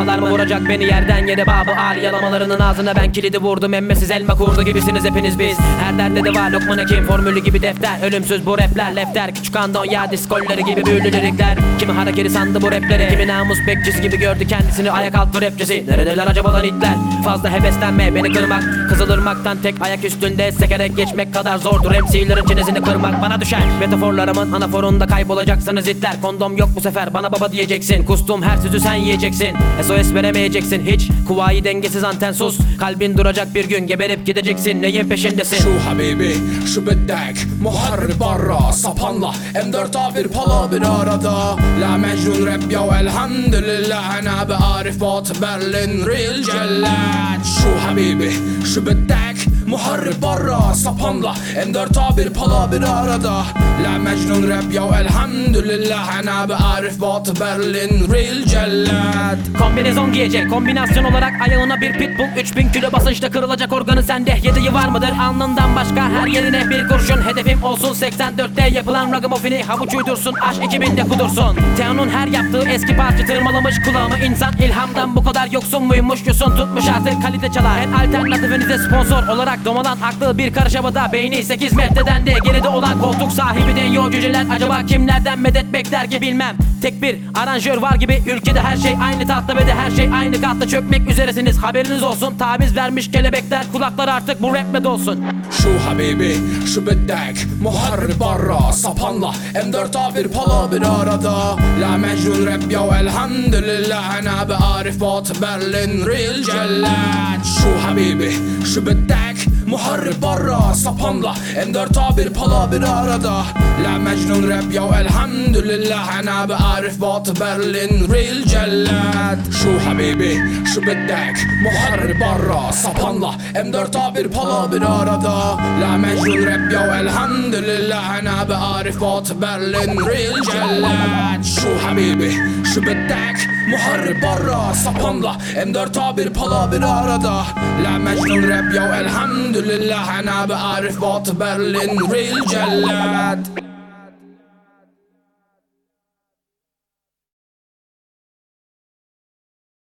Dağlar mı vuracak beni yerden yere babı Ali yalamalarının ağzına ben kilidi vurdum. Emmesiz elma kurdu gibisiniz hepiniz biz. Her derde de var Lokman Hekim formülü gibi defter. Ölümsüz bu rapler lefter. Küçük Andonya diskolleri gibi büyülü lirikler. Kimi hareketi sandı bu rapleri, kimi namus bekçisi gibi gördü kendisini ayak altı rapçisi. Neredeler acaba lan itler? Fazla heveslenme beni kırmak. Kızılırmak'tan tek ayak üstünde sekerek geçmek kadar zordur MC'lerin çenesini kırmak bana düşer. Metaforlarımın anaforunda kaybolacaksınız itler. Kondom yok bu sefer bana baba diyeceksin. Kustum her sözü sen yiyeceksin. SOS veremeyeceksin hiç. Kuvayi dengesiz anten sus. Kalbin duracak bir gün geberip gideceksin. Neyin peşindesin? Şu habibi şu biddek muharrib barra sapanla M4A1 pala bir arada. La mecnun rap ya elhamdülillah ana be'arif bat Berlin real cellat. Şu habibi şu biddek muharrib barra sapanla M4A1 pala bir arada. La mecnun rap ya elhamdülillah ana be'arif bat Berlin real cellat. Kombinezon giyecek kombinasyon olarak ayağına bir pitbull. 3000 kilo basınçta kırılacak organı sende. Yedeği var mıdır alnından başka her yerine bir kurşun. Hedefim olsun 84'te yapılan ragamuffini havuç uydursun aşk 2000'de kudursun. Teo'nun her yaptığı eski parça tırmalamış kulağımı. İnsan ilhamdan bu kadar yoksun muymuş yusun tutmuş artık kalite çalar. Her alternatifinize sponsor olarak domalan aklı bir karış havada. Beyni 8 metreden de geride olan koltuk sahibi deniyor cüceler. Acaba kimlerden medet bekler ki bilmem. Tek bir aranjör var gibi ülkede her şey aynı tahta ve de her şey aynı katta çökmek üzeresiniz. Haberiniz olsun taviz vermiş kelebekler kulaklar artık bu rapme dolsun. Şu habibi şu biddek muharrib barra sapanla M4A1 pala bir arada. La mecnun rap ya elhamdülillah ana be'arif bat Berlin real cellat. Şu habibi şu biddek muharrib barra sapanla M4A1 pala bir arada. La mecnun rap ya elhamdülillah ana be'arif bat Berlin real cellat. Şu habibi şu biddek muharrib barra sapanla M4A1 pala bir arada. La mecnun rap ya elhamdülillah ana be'arif bat Berlin real cellat. Şu habibi şu biddek muharrib barra sapanla M4A1 pala bir arada. La mecnun rap ya elhamdülillah ana be'arif bat Berlin real cellat.